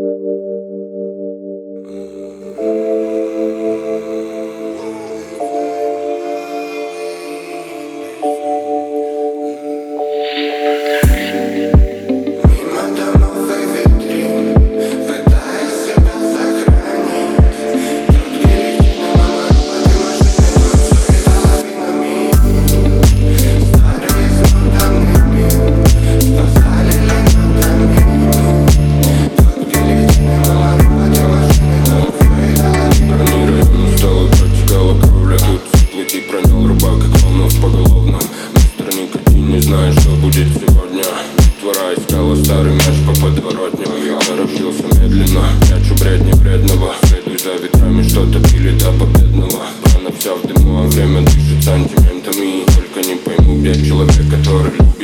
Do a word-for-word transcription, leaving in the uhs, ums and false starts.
Не знаю, что будет сегодня. Твора искала старый мяч по подворотне. Я торопился медленно, прячу бредни вредного. Следуй за ветрами, что-то пили до победного. Рана вся в дыму, а время дышит сантиментами. Только не пойму, где человек, который любит